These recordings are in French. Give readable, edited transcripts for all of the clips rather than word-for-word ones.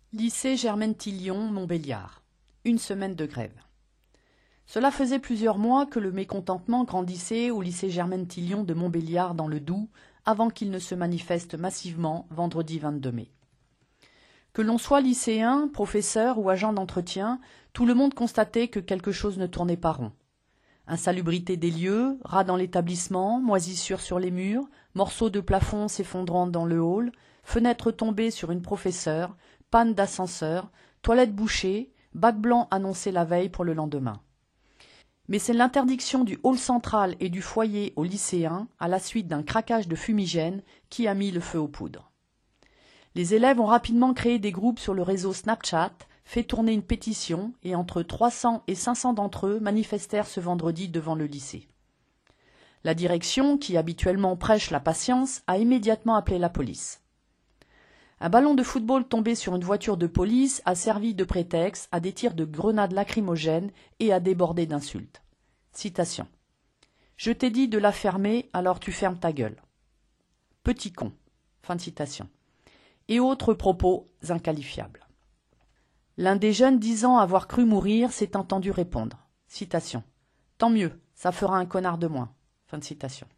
Lycée Germaine Tillion, Montbéliard. Une semaine de grève. Cela faisait plusieurs mois que le mécontentement grandissait au lycée Germaine Tillion de Montbéliard dans le Doubs, avant qu'il ne se manifeste massivement vendredi 22 mai. Que l'on soit lycéen, professeur ou agent d'entretien, tout le monde constatait que quelque chose ne tournait pas rond. Insalubrité des lieux, rats dans l'établissement, moisissures sur les murs, morceaux de plafond s'effondrant dans le hall, fenêtres tombées sur une professeure, panne d'ascenseur, toilettes bouchées, bac blanc annoncé la veille pour le lendemain. Mais c'est l'interdiction du hall central et du foyer aux lycéens, à la suite d'un craquage de fumigène, qui a mis le feu aux poudres. Les élèves ont rapidement créé des groupes sur le réseau Snapchat, fait tourner une pétition et entre 300 et 500 d'entre eux manifestèrent ce vendredi devant le lycée. La direction, qui habituellement prêche la patience, a immédiatement appelé la police. Un ballon de football tombé sur une voiture de police a servi de prétexte à des tirs de grenades lacrymogènes et à déborder d'insultes. Citation. « Je t'ai dit de la fermer, alors tu fermes ta gueule. Petit con. » Fin de citation. Et autres propos inqualifiables. L'un des jeunes disant avoir cru mourir s'est entendu répondre. Citation. « Tant mieux, ça fera un connard de moins. » Fin de citation.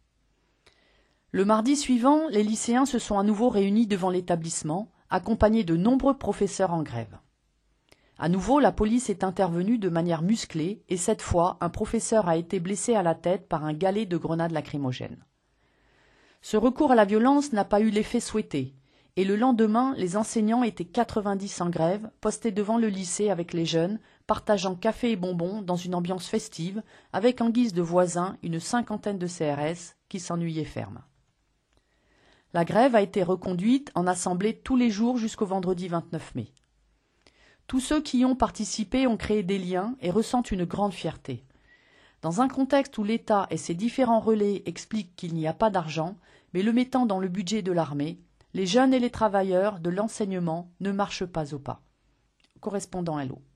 Le mardi suivant, les lycéens se sont à nouveau réunis devant l'établissement, accompagnés de nombreux professeurs en grève. À nouveau, la police est intervenue de manière musclée et cette fois, un professeur a été blessé à la tête par un galet de grenades lacrymogènes. Ce recours à la violence n'a pas eu l'effet souhaité. Et le lendemain, les enseignants étaient 90 en grève, postés devant le lycée avec les jeunes, partageant café et bonbons dans une ambiance festive, avec en guise de voisins une cinquantaine de CRS qui s'ennuyaient ferme. La grève a été reconduite en assemblée tous les jours jusqu'au vendredi 29 mai. Tous ceux qui y ont participé ont créé des liens et ressentent une grande fierté. Dans un contexte où l'État et ses différents relais expliquent qu'il n'y a pas d'argent, mais le mettant dans le budget de l'armée, les jeunes et les travailleurs de l'enseignement ne marchent pas au pas. Correspondant Hello.